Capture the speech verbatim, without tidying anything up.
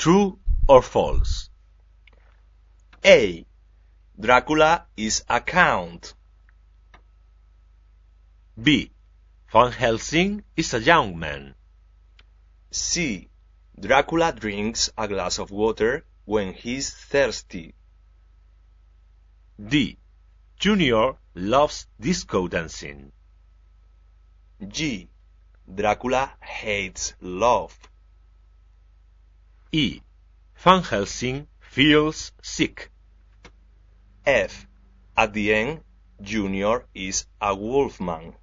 True or false? A. Dracula is a count. B. Van Helsing is a young man. C. Dracula drinks a glass of water when he's thirsty. D. Junior loves disco dancing. G. Dracula hates love. E. Van Helsing feels sick. F. At the end, Junior is a wolfman.